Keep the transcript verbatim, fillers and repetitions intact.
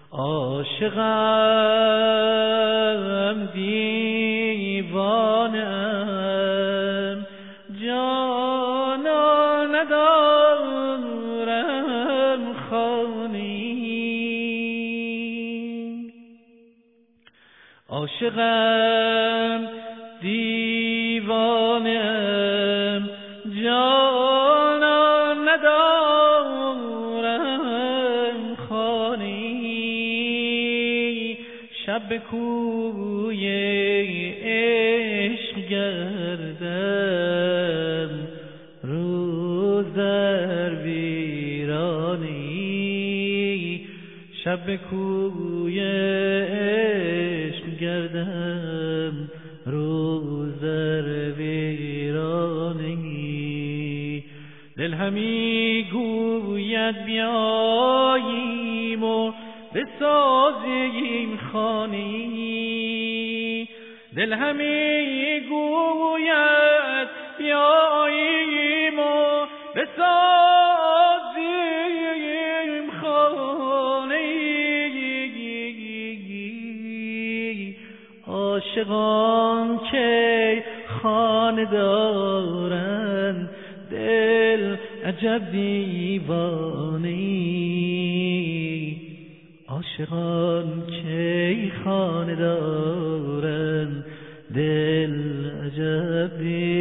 عاشقم دیوانم جانا ندارم خانی عاشقم دیوانم جانا ندارم خانی شب به کوی عشق گردم روز در ویرانی شب به کوی عشق گردم روز در ویرانی دل همی گوید بیاییم و بسازیم خانی دل همی گوید بیاییم و بسازیم خانی عاشقان که خانه دارن دل عجب دیوانی عاشقان که خانه دارن دل عجب دیوانی